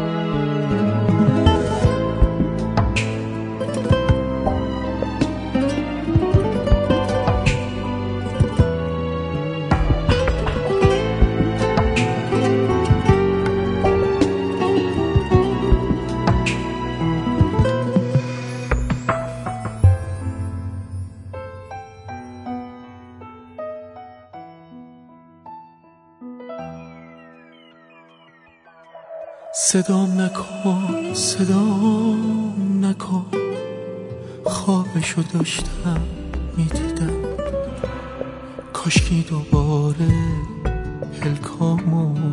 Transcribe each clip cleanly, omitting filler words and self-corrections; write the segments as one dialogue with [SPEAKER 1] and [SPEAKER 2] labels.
[SPEAKER 1] صدام نکن صدام نکن، خوابشو داشتم میدیدم، کاشکی دوباره پلکامو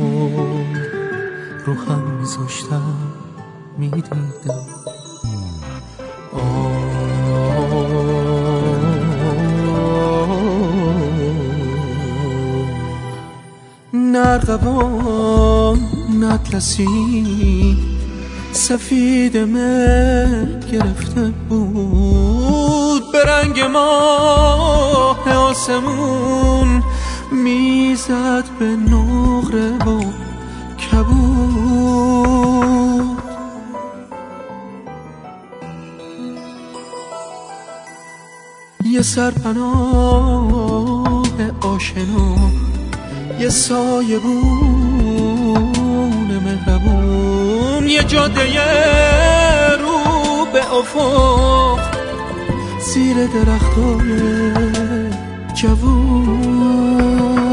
[SPEAKER 1] رو هم میذاشتم میدیدم. نردبان اطلسی سفید مه گرفته بود، به رنگ ماه آسمون میزد به نقره و کبود. یه سرپناه آشنا، یه سایه بون مهربون، یه جاده رو به افق زیر درختای جوون.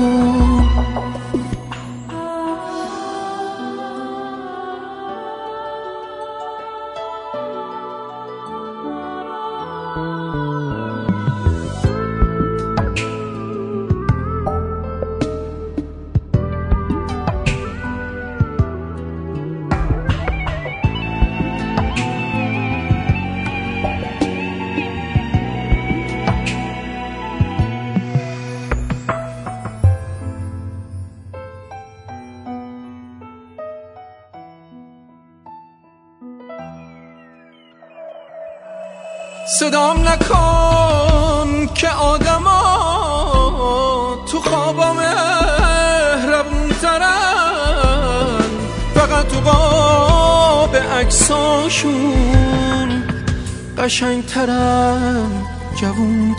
[SPEAKER 1] صدام نکن که آدما تو خوابا مهربون ترن، فقط تو قاب عکساشون قشنگ ترن، جوون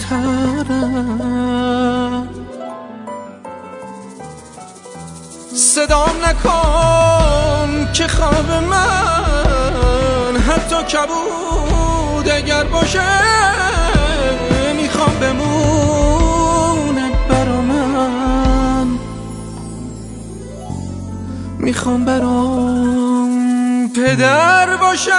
[SPEAKER 1] ترن. صدام نکن که خواب من حتی کبود اگر باشه، میخوام بمونه برا من، میخوام برام پدر باشه.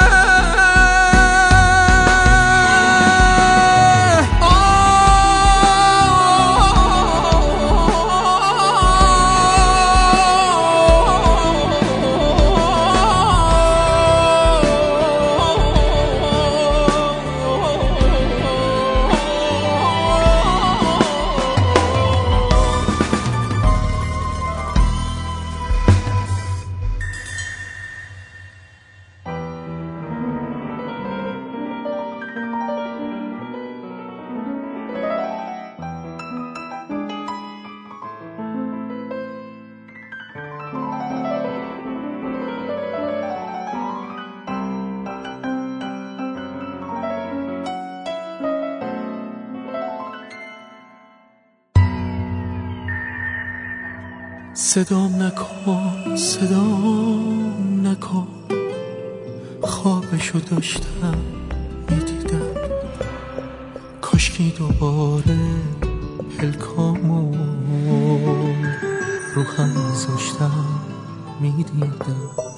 [SPEAKER 1] صدام نکن صدام نکن، خوابشو داشتم میدیدم، کاشکی دوباره پلکامو رو هم میذاشتم میدیدم.